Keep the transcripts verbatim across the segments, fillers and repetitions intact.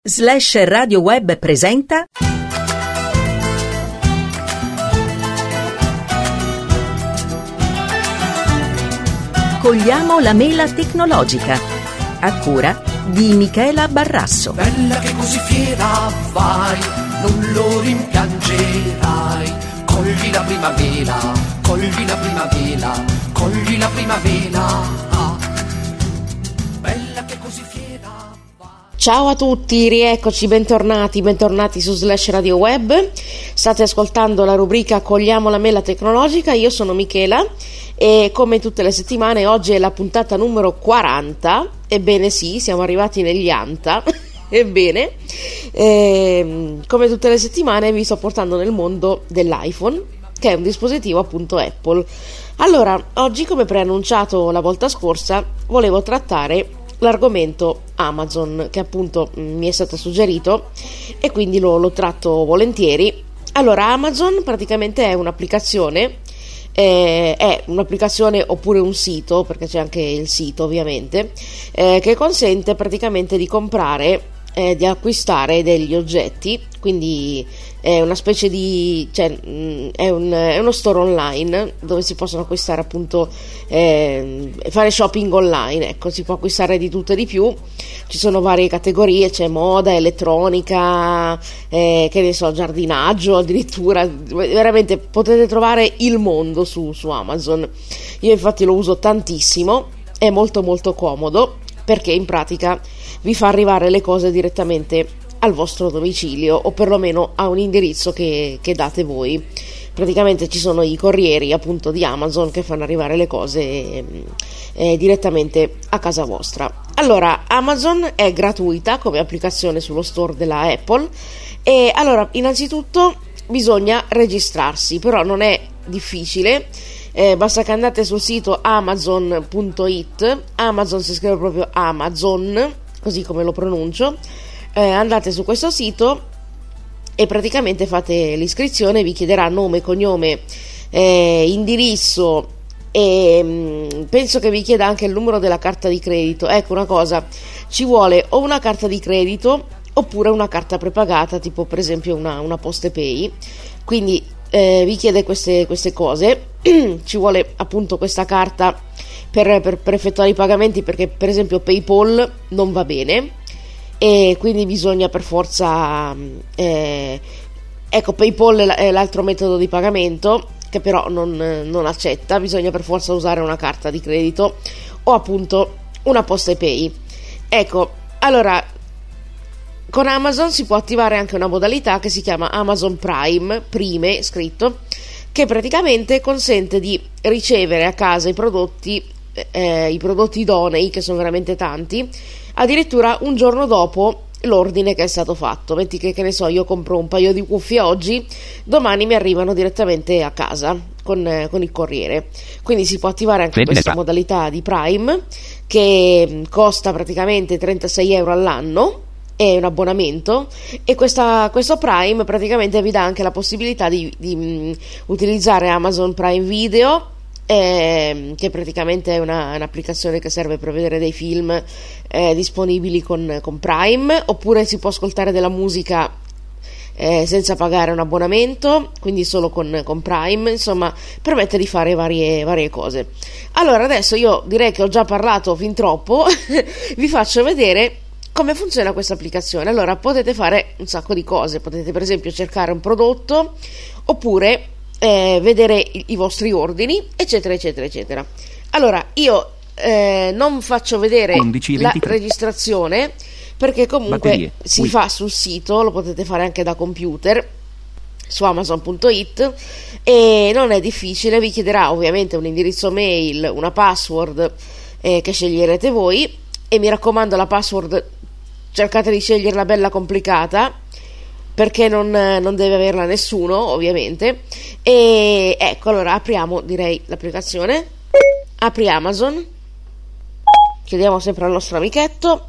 Slash Radio Web presenta Cogliamo la mela tecnologica, a cura di Michela Barrasso. Bella che così fiera vai, non lo rimpiangerai. Cogli la prima mela, cogli la prima mela, cogli la prima mela. Bella che così fiera vai. Ciao a tutti, rieccoci, bentornati, bentornati su Slash Radio Web. State ascoltando la rubrica Cogliamo la mela tecnologica, io sono Michela e come tutte le settimane oggi è la puntata numero quaranta. Ebbene sì, siamo arrivati negli anta. Ebbene, eh, come tutte le settimane vi sto portando nel mondo dell'iPhone, che è un dispositivo appunto Apple. Allora, oggi, come preannunciato la volta scorsa, volevo trattare l'argomento Amazon, che appunto mh, mi è stato suggerito e quindi lo, lo tratto volentieri. Allora, Amazon praticamente è un'applicazione, eh, è un'applicazione oppure un sito, perché c'è anche il sito ovviamente, eh, che consente praticamente di comprare, eh, di acquistare degli oggetti, quindi è una specie di, cioè, mh, è, un, è uno store online dove si possono acquistare appunto, eh, fare shopping online, ecco, si può acquistare di tutto e di più, ci sono varie categorie, c'è moda, elettronica, eh, che ne so, giardinaggio addirittura, veramente potete trovare il mondo su, su Amazon. Io infatti lo uso tantissimo, è molto molto comodo perché in pratica vi fa arrivare le cose direttamente al vostro domicilio o perlomeno a un indirizzo che, che date voi. Praticamente ci sono i corrieri appunto di Amazon che fanno arrivare le cose eh, eh, direttamente a casa vostra. Allora, Amazon è gratuita come applicazione sullo store della Apple e allora innanzitutto bisogna registrarsi, però non è difficile. Eh, basta che andate sul sito amazon punto it. Amazon si scrive proprio Amazon, così come lo pronuncio. Eh, andate su questo sito e praticamente fate l'iscrizione, vi chiederà nome, cognome, eh, indirizzo e mh, penso che vi chieda anche il numero della carta di credito. Ecco una cosa, ci vuole o una carta di credito oppure una carta prepagata, tipo per esempio una, una PostePay, quindi eh, vi chiede queste, queste cose. Ci vuole appunto questa carta per, per, per effettuare i pagamenti, perché per esempio PayPal non va bene e quindi bisogna per forza eh, ecco, PayPal è l'altro metodo di pagamento che però non, non accetta, bisogna per forza usare una carta di credito o appunto una PostePay. Ecco, allora con Amazon si può attivare anche una modalità che si chiama Amazon Prime, Prime scritto, che praticamente consente di ricevere a casa i prodotti eh, i prodotti idonei, che sono veramente tanti, addirittura un giorno dopo l'ordine che è stato fatto. Metti che, che ne so, io compro un paio di cuffie oggi, domani mi arrivano direttamente a casa con, eh, con il corriere. Quindi si può attivare anche questa modalità di Prime, che costa praticamente trentasei euro all'anno, è un abbonamento, e questa, questo Prime praticamente vi dà anche la possibilità di, di um, utilizzare Amazon Prime Video, eh, che praticamente è una, un'applicazione che serve per vedere dei film eh, disponibili con, con Prime, oppure si può ascoltare della musica eh, senza pagare un abbonamento, quindi solo con, con Prime. Insomma, permette di fare varie, varie cose. Allora adesso io direi che ho già parlato fin troppo, vi faccio vedere come funziona questa applicazione. Allora, potete fare un sacco di cose, potete per esempio cercare un prodotto oppure eh, vedere i, i vostri ordini, eccetera eccetera eccetera. Allora, io eh, non faccio vedere undici, la registrazione perché comunque batterie, si Ui. fa sul sito, lo potete fare anche da computer su amazon punto it e non è difficile. Vi chiederà ovviamente un indirizzo mail, una password eh, che sceglierete voi, e mi raccomando, la password cercate di sceglierla bella complicata perché non, non deve averla nessuno ovviamente. E ecco, allora apriamo direi l'applicazione, apri Amazon, chiediamo sempre al nostro amichetto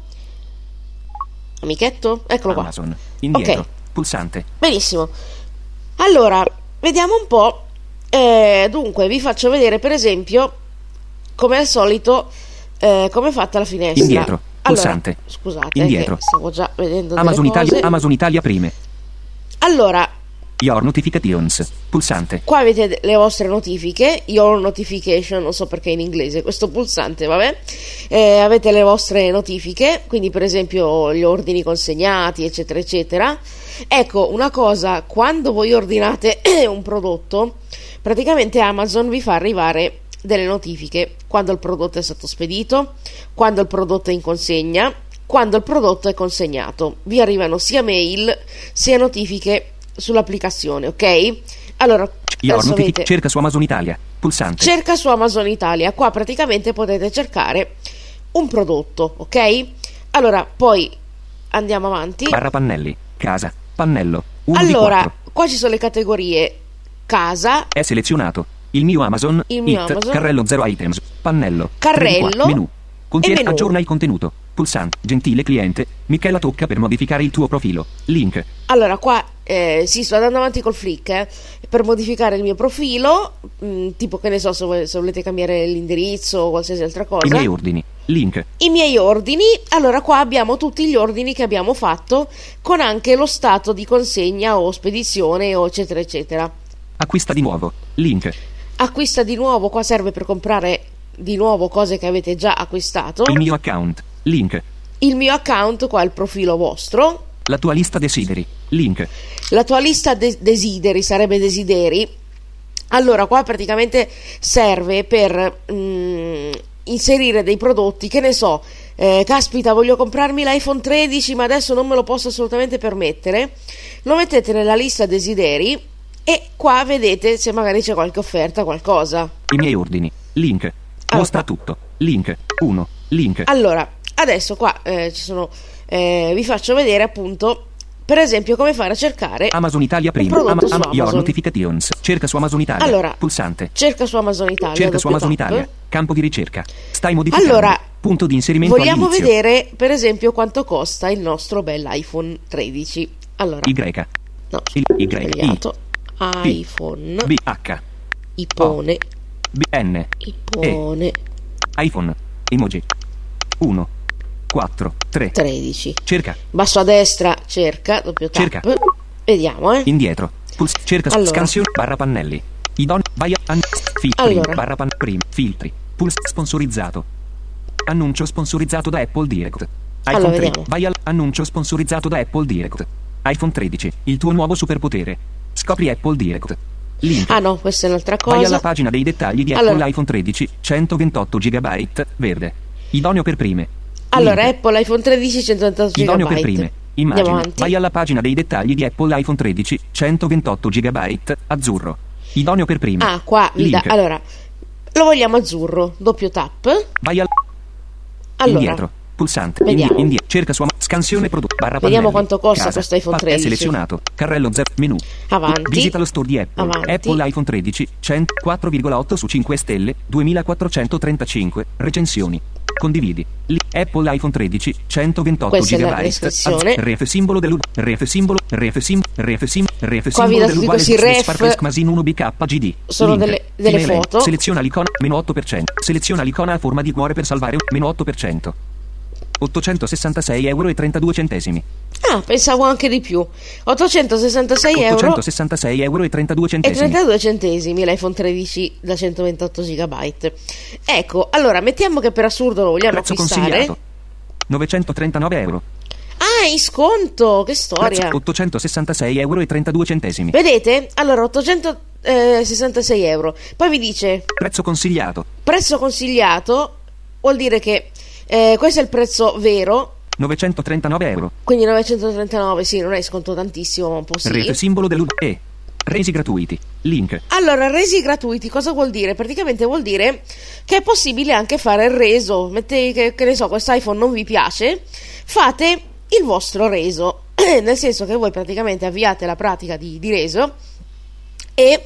amichetto eccolo qua, Amazon, indietro, ok, pulsante, benissimo. Allora vediamo un po', eh, dunque vi faccio vedere per esempio come al solito eh, come è fatta la finestra. indietro, pulsante. Allora, scusate, indietro. che stavo già vedendo Amazon delle cose. Italia, Amazon Italia Prime. Allora, Your Notifications, pulsante. qua avete le vostre notifiche, Your Notification, non so perché in inglese questo pulsante, vabbè. Eh, avete le vostre notifiche, quindi per esempio gli ordini consegnati, eccetera, eccetera. Ecco, una cosa, quando voi ordinate un prodotto, praticamente Amazon vi fa arrivare delle notifiche quando il prodotto è stato spedito, quando il prodotto è in consegna, quando il prodotto è consegnato. Vi arrivano sia mail sia notifiche sull'applicazione, ok? Allora, Your adesso notific- avete- cerca su Amazon Italia, pulsante. cerca su Amazon Italia. Qua praticamente potete cercare un prodotto, ok? Allora, poi andiamo avanti. Barra pannelli, casa, pannello, uno di Allora, quattro. qua ci sono le categorie casa, È selezionato. Il mio Amazon, Il mio It, Amazon. carrello zero items, pannello, Carrello tre di qua, menu. Contiene, e menu. aggiorna il contenuto, pulsante, gentile cliente, Michela tocca per modificare il tuo profilo, link, allora qua eh, sì, sto andando avanti col flick eh, per modificare il mio profilo, mh, tipo che ne so, se, vo- se volete cambiare l'indirizzo o qualsiasi altra cosa. i miei ordini, link, I miei ordini. Allora qua abbiamo tutti gli ordini che abbiamo fatto con anche lo stato di consegna o spedizione o eccetera eccetera. acquista di nuovo, link, Acquista di nuovo, qua serve per comprare di nuovo cose che avete già acquistato. il mio account, link, Il mio account, qua è il profilo vostro. la tua lista desideri, link, La tua lista de- desideri sarebbe desideri. Allora qua praticamente serve per mm, inserire dei prodotti, che ne so, eh, caspita, voglio comprarmi l'iPhone tredici ma adesso non me lo posso assolutamente permettere. Lo mettete nella lista desideri e qua vedete se magari c'è qualche offerta, qualcosa. i miei ordini, link, mostra tutto, link, uno, link, Allora, adesso qua eh, ci sono eh, vi faccio vedere appunto, per esempio, come fare a cercare Amazon Italia un Prima, prodotto su Am- Your Amazon. Notifications, cerca su Amazon Italia, Allora, pulsante, cerca su Amazon Italia, cerca su doppio Amazon tap. Italia, campo di ricerca, stai modificando, Allora, punto di inserimento vogliamo all'inizio, vedere per esempio quanto costa il nostro bell'iPhone tredici. Allora, Y, no, il Y, sbagliato. iPhone, B, H, ipone, B, N, ipone iPhone, emoji, uno, quattro, tre, tredici. cerca, Basso a destra, cerca, doppio tap. Cerca. Vediamo, eh. indietro, puls- cerca, Allora. scansione, barra pannelli, idon, vai a, an, filtri, Allora. barra pan, prim, filtri, puls, sponsorizzato, annuncio sponsorizzato da Apple Direct, iPhone Allora, tre, vediamo. vai al, annuncio sponsorizzato da Apple Direct, iPhone tredici, il tuo nuovo superpotere, scopri Apple Direct, link, Ah no, questa è un'altra cosa. vai alla pagina dei dettagli di Allora. Apple iPhone tredici, centoventotto giga, verde, idoneo per prime, Allora, link. Apple iPhone tredici centottantotto Idoneo giga. per prime. Andiamo Immagine. avanti. Vai alla pagina dei dettagli di Apple iPhone tredici, centoventotto giga, azzurro. Idoneo per prime. Ah, qua vi dà. Link. Allora, lo vogliamo azzurro, doppio tap. Vai al Allora, indietro. Pulsante. Vediamo. Indi- indietro. Cerca su scansione prodotto. Barra Vediamo pannelli. quanto costa Casa. questo iPhone Pa- tredici. È selezionato. Carrello zero. Menu. Avanti. Visita lo store di Apple. Avanti. Apple iPhone tredici, cento, quattro virgola otto su cinque stelle, duemilaquattrocentotrentacinque. Recensioni. Condividi. Lì. Apple iPhone tredici, centoventotto Questa è la giga. descrizione. Ref simbolo del ref simbolo ref sim ref sim ref Qua vi simbolo dà del tutti uguale questi ref. Sparkles Masin uno B K G D. Sono Link. delle- delle Email. foto. Seleziona l'icona meno otto per cento. Seleziona l'icona a forma di cuore per salvare meno otto per cento. ottocentosessantasei euro e trentadue centesimi. Ah, pensavo anche di più. ottocentosessantasei euro ottocentosessantasei euro e trentadue e centesimi. trentadue centesimi l'iPhone tredici da centoventotto giga. Ecco, allora mettiamo che per assurdo lo vogliamo Prezzo acquistare. consigliato novecentotrentanove euro. Ah, in sconto, che storia. Prezzo ottocentosessantasei euro e trentadue centesimi. Vedete? Allora, ottocentosessantasei euro. Poi vi dice Prezzo consigliato prezzo consigliato, vuol dire che eh, questo è il prezzo vero, novecentotrentanove euro. quindi novecentotrentanove, sì, non è sconto tantissimo, ma un po' sì. Rete simbolo dell'U E. Resi gratuiti. Link. Allora, resi gratuiti cosa vuol dire? Praticamente vuol dire che è possibile anche fare il reso. Mettete che, che ne so, questo iPhone non vi piace, fate il vostro reso, nel senso che voi praticamente avviate la pratica di, di reso e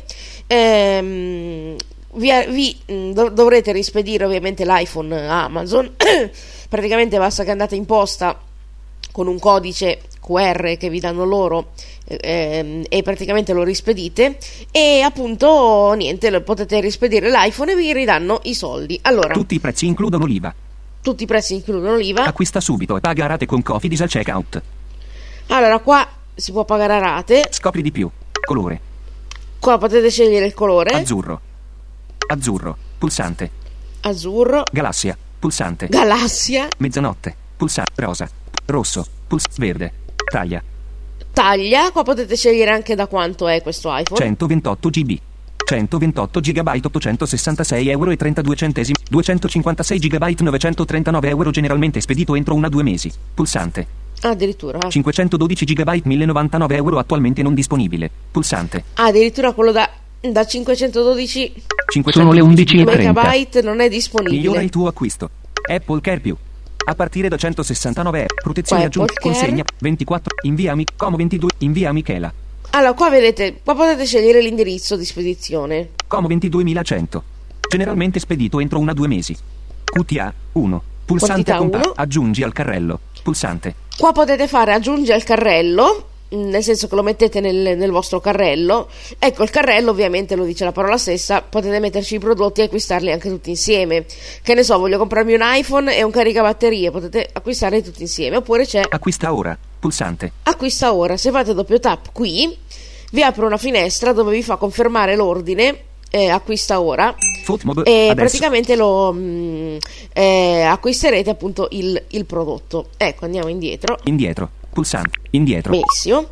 ehm, vi, vi mh, dov- dovrete rispedire ovviamente l'iPhone a Amazon. Praticamente basta che andate in posta con un codice Q R che vi danno loro ehm, e praticamente lo rispedite e appunto niente, lo potete rispedire l'iPhone e vi ridanno i soldi. Allora, Tutti i prezzi includono l'I V A. tutti i prezzi includono l'I V A. Acquista subito e paga a rate con Cofidis al checkout. Allora qua si può pagare a rate. Scopri di più. Colore. Qua potete scegliere il colore. Azzurro. Azzurro. Pulsante. Azzurro. Galassia. Pulsante. Galassia. Mezzanotte. Pulsante. Rosa. Rosso. Pulsante. Verde. Taglia. Taglia. Qua potete scegliere anche da quanto è questo iPhone. centoventotto gigabyte. centoventotto gigabyte ottocentosessantasei euro e trentadue centesimi. duecentocinquantasei gigabyte novecentotrentanove euro, generalmente spedito entro una due mesi. Pulsante. Ah, addirittura. cinquecentododici gigabyte millenovantanove euro, attualmente non disponibile. Pulsante. Ah, addirittura quello da, da cinquecentododici Sono le undici e trenta. megabyte non è disponibile. Migliora il tuo acquisto. Apple Care Più. A partire da centosessantanove euro. Protezione Qua aggiunta. Apple Care. Consegna. ventiquattro. Inviami. Como ventidue. Invia Michela. Allora, qua vedete, qua potete scegliere l'indirizzo di spedizione. Como ventiduemilacento. Generalmente spedito entro una due mesi. Q T A uno. Pulsante Quantità contatto. uno. Aggiungi al carrello. Pulsante. Qua potete fare aggiungi al carrello, nel senso che lo mettete nel, nel vostro carrello. Ecco, il carrello ovviamente lo dice la parola stessa, potete metterci i prodotti e acquistarli anche tutti insieme. Che ne so, voglio comprarmi un iPhone e un caricabatterie, potete acquistarli tutti insieme. Oppure c'è Acquista ora. Pulsante. acquista ora. Se fate doppio tap qui vi apre una finestra dove vi fa confermare l'ordine, eh, acquista ora, Footmob. e Adesso. praticamente lo mh, eh, acquisterete appunto il, il prodotto. Ecco, andiamo indietro. Indietro. Pulsante. Indietro. Benissimo.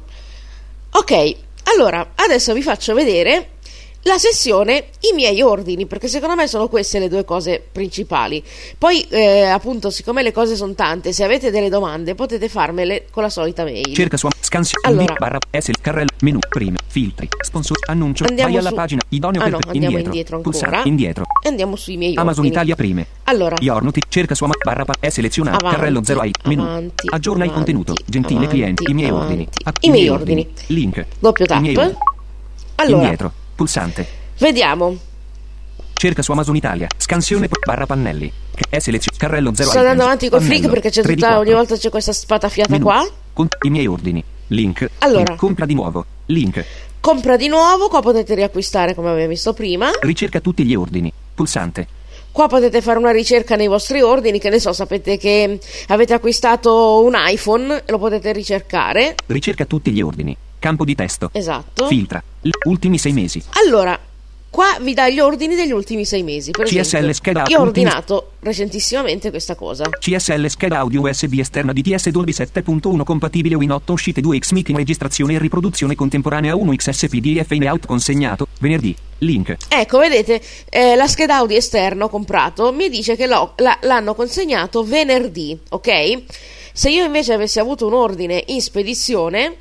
Ok, allora adesso vi faccio vedere la sezione i miei ordini, perché secondo me sono queste le due cose principali. Poi eh, appunto, siccome le cose sono tante, se avete delle domande potete farmele con la solita mail. Cerca su scansione. Allora. Barra S. Carrello. Menu. Prime. Filtri. Sponsor. Annuncio. Andiamo Vai alla su- pagina. Idoneo Ah per no, te. andiamo Indietro. indietro ancora. Pulsante. Indietro. E andiamo sui miei Amazon ordini. Italia prime. Allora, Yornoti. Cerca su Ama- barra pa- è selezionato. Avanti, Carrello zero i. Menu. avanti, Aggiorna il avanti, contenuto. Gentile avanti, cliente. I miei avanti. ordini. Ah, I miei ordini. Link. doppio I miei tap. ordini. Allora, Indietro. Pulsante. vediamo. Cerca su Amazon Italia. Scansione barra pannelli. È selezionato. Carrello zero. Sto andando avanti col Pannello. flick perché c'è tre di tutta, ogni quattro. volta c'è questa spatafiata Menu. qua. Con i miei ordini. Link. Allora. Link. Compra di nuovo. Link. Compra di nuovo, qua potete riacquistare come abbiamo visto prima. Ricerca tutti gli ordini. Pulsante. Qua potete fare una ricerca nei vostri ordini, che ne so, sapete che avete acquistato un iPhone, lo potete ricercare. Ricerca tutti gli ordini. Campo di testo. Esatto. Filtra. L- ultimi sei mesi. Allora, qua vi dà gli ordini degli ultimi sei mesi. Per C S L esempio, scheda io ho ultimi- ordinato recentissimamente questa cosa. C S L scheda audio U S B esterna D T S Dolby sette punto uno compatibile Win otto uscite due X meeting registrazione e riproduzione contemporanea uno X S P D F in out consegnato venerdì. Link. Ecco, vedete, eh, la scheda audio esterno comprato mi dice che l'ho- la- l'hanno consegnato venerdì, ok? Se io invece avessi avuto un ordine in spedizione,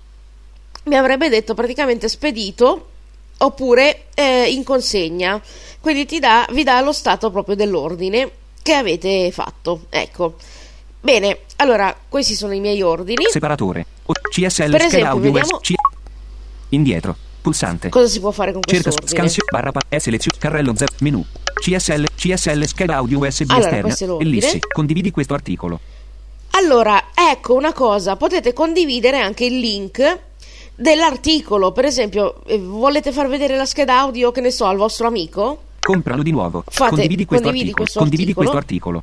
mi avrebbe detto praticamente spedito oppure eh, in consegna. Quindi ti dà, vi dà lo stato proprio dell'ordine che avete fatto. Ecco. Bene, allora, questi sono i miei ordini. Separatore. O- C S L Per scheda esempio, audio vediamo- U S B. Indietro. Pulsante. Cosa si può fare con Cerca questo ordine? scansione barra pa- è selezionato. Carrello zero. Menu. C S L. C S L scheda audio U S B Allora, questo è esterna. l'ordine. Ellissi. Condividi questo articolo. Allora, ecco una cosa, potete condividere anche il link dell'articolo. Per esempio, eh, volete far vedere la scheda audio, che ne so, al vostro amico? Compralo di nuovo. Fate- condividi questo condividi articolo. questo condividi articolo. questo articolo.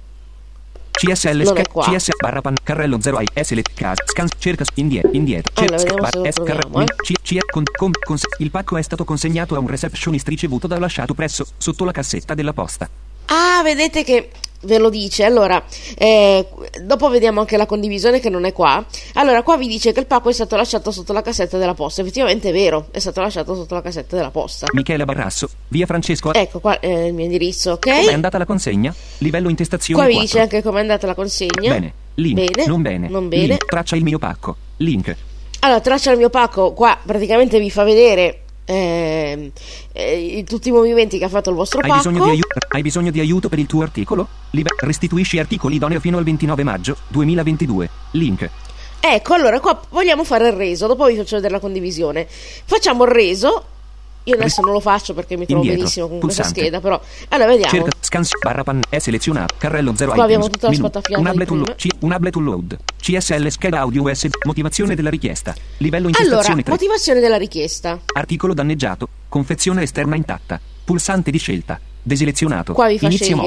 C S L Non è sca- qua. C S barra pan carrello zero i S L cas scan cerca indietro indietro Allora, cerca vediamo se lo S carre- troviamo, eh. C- C- con- con- con- il pacco è stato consegnato a un receptionist ricevuto da lasciato presso sotto la cassetta della posta. Ah, vedete che ve lo dice. Allora, eh, dopo vediamo anche la condivisione che non è qua. Allora, qua vi dice che il pacco è stato lasciato sotto la cassetta della posta. Effettivamente è vero, è stato lasciato sotto la cassetta della posta. Michele Barrasso, via Francesco. Ecco qua eh, il mio indirizzo, ok? Com'è andata la consegna? Livello intestazione Qua vi quattro. dice anche com'è andata la consegna. Bene. Link. Bene. Non bene. Non bene. Link. Traccia il mio pacco. Link. Allora, traccia il mio pacco, qua praticamente vi fa vedere ehm, eh, tutti i movimenti che ha fatto il vostro Hai pacco. bisogno, di aiuto, hai bisogno di aiuto per il tuo articolo? Libe- restituisci articoli idoneo fino al ventinove maggio duemilaventidue. Link. Ecco, allora qua vogliamo fare il reso, dopo vi faccio vedere la condivisione. Facciamo il reso. Io adesso non lo faccio perché mi trovo Indietro. benissimo con Pulsante. questa scheda, però allora vediamo. Cerca scans barra pan è selezionato. Carrello zero Qua abbiamo items. tutta la Menu. spatafiata Un di ablet to prima. load. C- un ablet to load. C S L scheda audio U S B. Motivazione della richiesta. Livello Allora, intestazione tre. motivazione della richiesta. Articolo danneggiato. Confezione esterna intatta. Pulsante di scelta. Deselezionato. Qua vi fa Inizio scegliere modulo.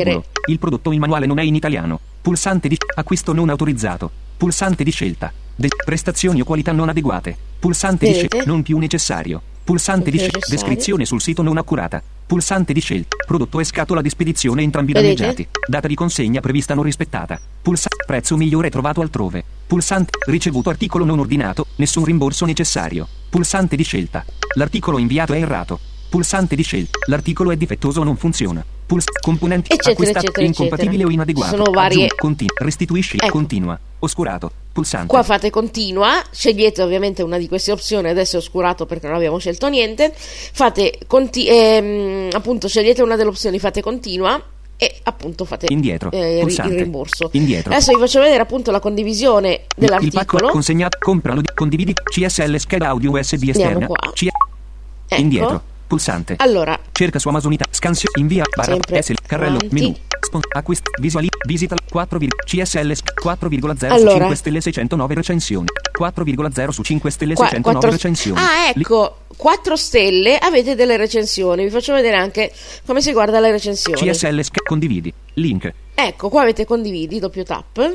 Il prodotto in manuale non è in italiano. Pulsante di acquisto non autorizzato. Pulsante di scelta. De- prestazioni o qualità non adeguate. Pulsante di Vedete? scelta non più necessario. Pulsante Non di più scelta. necessario. Descrizione sul sito non accurata. Pulsante di scelta. Prodotto e scatola di spedizione entrambi Vedete? danneggiati. Data di consegna prevista non rispettata. Pulsa- prezzo migliore trovato altrove. Pulsante ricevuto articolo non ordinato, nessun rimborso necessario. Pulsante di scelta. L'articolo inviato è errato. Pulsante di scelta. L'articolo è difettoso o non funziona. Puls- componenti Eccetera, acquistato eccetera, incompatibile eccetera. o inadeguato. Sono varie- Aggiungi, continua, restituisci, Ecco. continua, oscurato, pulsante. Qua fate continua, scegliete ovviamente una di queste opzioni, adesso è oscurato perché non abbiamo scelto niente, fate conti- ehm, appunto scegliete una delle opzioni, fate continua e appunto fate Indietro, eh, il, pulsante. il rimborso. Indietro. Adesso vi faccio vedere appunto la condivisione Il pacco dell'articolo. consegnato, compralo, di- condividi, C S L scheda audio U S B Andiamo esterna, qua. C- Ecco. indietro, pulsante. Allora, Cerca su Amazon Italia, scansio, invia, barra, Sempre S L, carrello, avanti. menu, spon, acquist, visuali, visita, quattro, C S L, quattro virgola zero Allora. su cinque stelle seicentonove recensioni, quattro virgola zero su cinque stelle qua, seicentonove quattro recensioni. Ah, Li- ecco, quattro stelle, avete delle recensioni. Vi faccio vedere anche come si guarda le recensioni. C S L, sca- condividi, link, Ecco, qua avete condividi, doppio tap.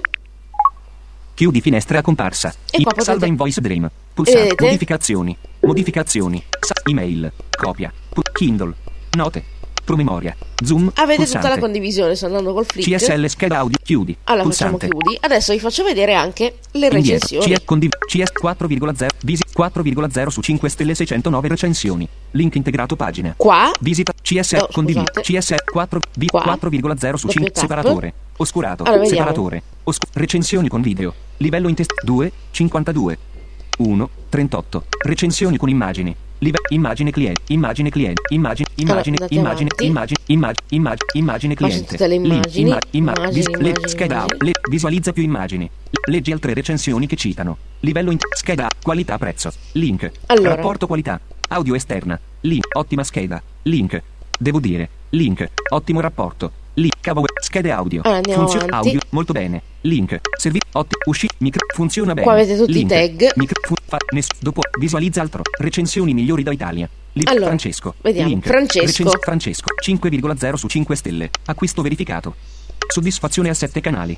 chiudi finestra a comparsa, E I- qua potete- salva in voice dream, pulsante, Vedete? modificazioni, modificazioni, sa- email, copia, pu- Kindle, note, promemoria, zoom, Avete pulsante. tutta la condivisione, sto andando col flick. C S L scheda audio, chiudi, Allora pulsante. facciamo chiudi. Adesso vi faccio vedere anche le Indietro. recensioni. C S condiv- C S quattro virgola zero visi quattro virgola zero su cinque stelle seicentonove recensioni. Link integrato pagina. Qua Visita C S Oh, condividi scusate. C S quattro vi- Qua. quattro virgola zero su Doppio cinque tap. separatore. Oscurato. Allora, vediamo. Separatore. Oscu- recensioni con video. Livello in test due cinquantadue uno trentotto. Recensioni con immagini. Live- immagine cliente. Immagine cliente. Immagine immagine andate immagine avanti. immagine immagine immagine immagine Qua sono cliente. tutte le Link, immagini. imma- imma- Immagini, vis- le- immagini, scheda immagini. le- visualizza più immagini. Leggi altre recensioni che citano. Livello in scheda qualità prezzo. Link. Allora. Rapporto qualità. Audio esterna. Link. Ottima scheda. Link. Devo dire. Link. Ottimo rapporto. Link. Cavo. Schede audio. Allora, andiamo Funziona avanti. audio. Molto bene. Link. Servi. Otti. Usci. Micro. Funziona bene. Qua avete tutti i Link. tag. Micro. Fu- fa- ness- dopo. Visualizza altro. Recensioni migliori da Italia. Li- Allora, Francesco. vediamo. Link. Francesco. Recens- Francesco. cinque virgola zero su cinque stelle. Acquisto verificato. Soddisfazione a sette canali.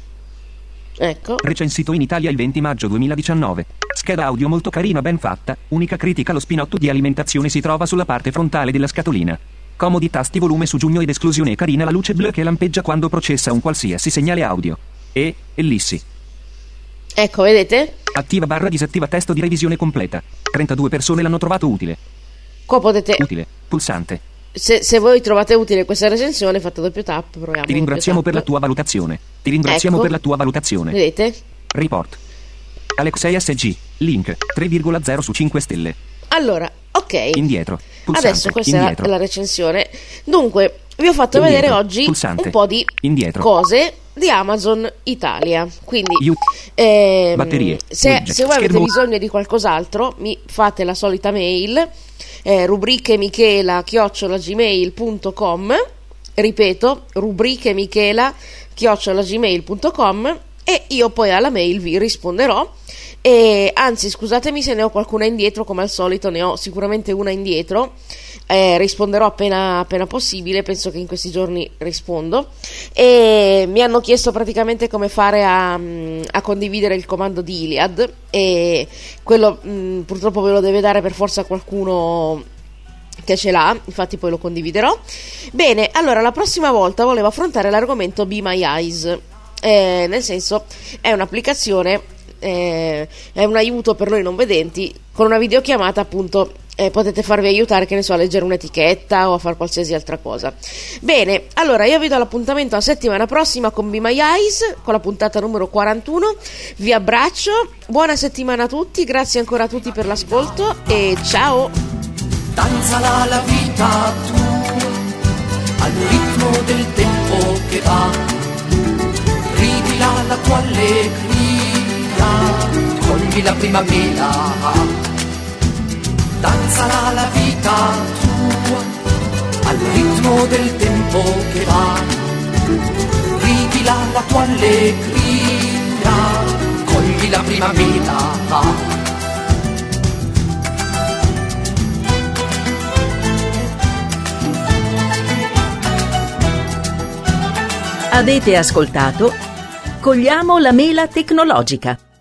Ecco. Recensito in Italia il venti maggio duemiladiciannove. Scheda audio molto carina, ben fatta. Unica critica: lo spinotto di alimentazione si trova sulla parte frontale della scatolina. Comodi tasti volume su giugno ed esclusione carina la luce blu che lampeggia quando processa un qualsiasi segnale audio. E, ellissi. Ecco, vedete? Attiva barra disattiva testo di revisione completa. trentadue persone l'hanno trovato utile. Qua potete Utile. Pulsante. se, se voi trovate utile questa recensione fate doppio tap, proviamo. Ti ringraziamo per la doppio tua valutazione. Ti ringraziamo Ecco. per la tua tap. valutazione. Vedete? Report. Alex sei S G. Link. tre virgola zero su cinque stelle. Allora, ok. Indietro. Pulsante. Adesso questa Indietro. è la, la recensione. Dunque, vi ho fatto Indietro. vedere oggi Pulsante. un po' di Indietro. cose di Amazon Italia. Quindi, Iu- ehm, Batterie. se, Widget. se voi avete Schermo. bisogno di qualcos'altro, mi fate la solita mail, eh, rubriche michela chiocciola gmail punto com. Ripeto, rubriche michela chiocciola gmail punto com, e io poi alla mail vi risponderò. E anzi, scusatemi se ne ho qualcuna indietro, come al solito ne ho sicuramente una indietro. Eh, risponderò appena, appena possibile, penso che in questi giorni rispondo. E mi hanno chiesto praticamente come fare a, a condividere il comando di Iliad, e quello mh, purtroppo ve lo deve dare per forza qualcuno che ce l'ha, infatti poi lo condividerò. Bene, allora la prossima volta volevo affrontare l'argomento Be My Eyes, eh, nel senso è un'applicazione, eh, è un aiuto per noi non vedenti. Con una videochiamata appunto eh, potete farvi aiutare, che ne so, a leggere un'etichetta o a fare qualsiasi altra cosa. Bene, allora io vi do l'appuntamento la settimana prossima con Be My Eyes, con la puntata numero quarantuno. Vi abbraccio, buona settimana a tutti, grazie ancora a tutti per l'ascolto e ciao. Danzala la vita tu, al ritmo del tempo che va, ridila la tua allegria, cogli la primavera. Danzala la vita tua, al ritmo del tempo che va, ridila la tua allegria, cogli la primavera. Avete ascoltato Cogliamo la mela tecnologica.